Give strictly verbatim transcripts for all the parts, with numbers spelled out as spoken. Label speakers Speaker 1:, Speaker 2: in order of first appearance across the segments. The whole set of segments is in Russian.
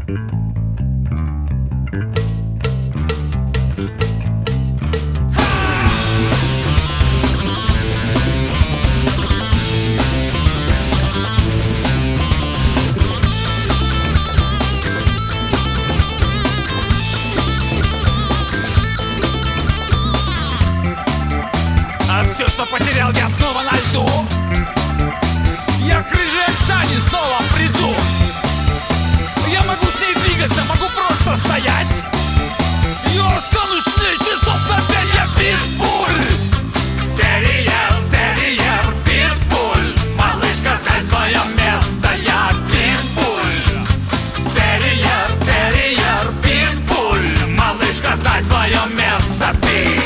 Speaker 1: Все, что потерял, я снова найду. Я к рыжей Оксане снова приду. Я могу с ней двигаться, могу просто стоять. Я останусь с ней часов на пять. Я питбуль. Терьер, терьер, питбуль. Малышка, знай свое место. Я питбуль. Терьер, терьер, питбуль. Малышка, знай свое место. Ты.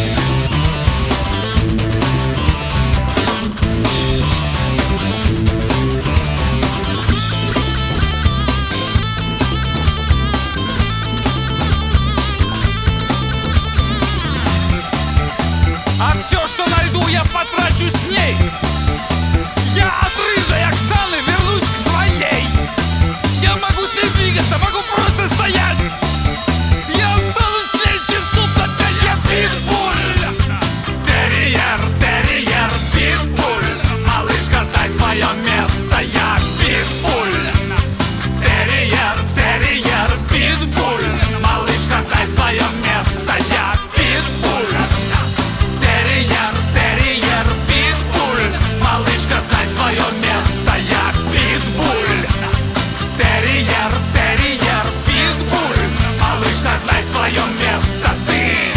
Speaker 1: Я потрачу с ней. Я от рыжей Оксаны вернусь к своей. Я могу с ней двигаться, могу просто стоять. Я останусь с ней часов на пять. Я питбуль. Терьер, терьер, питбуль. Малышка, знай свое место. Я питбуль. Терьер, терьер, питбуль. Малышка, знай свое место. Я питбуль. Терьер, терьер, питбуль. Малышка, знай свое место. Я питбуль. Терьер, терьер, питбуль. Малышка, знай свое место. Ты.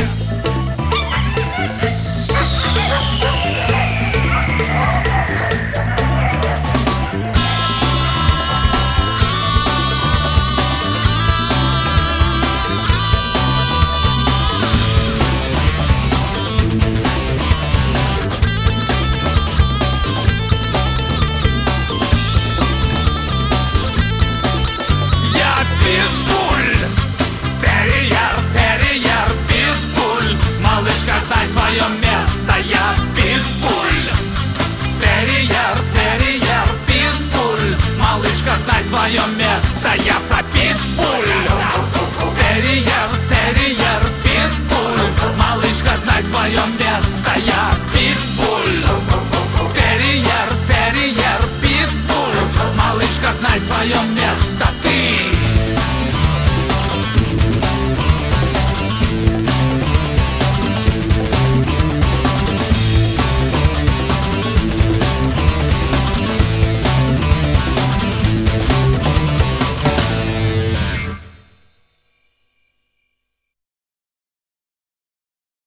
Speaker 1: Знай свое место, я питбуль. Терьер, терьер, питбуль. Малышка, знай свое место, я за питбуль. Терьер, терьер, питбуль. Малышка, знай свое место, я питбуль. Терьер, терьер, питбуль. Малышка, знай свое место, ты.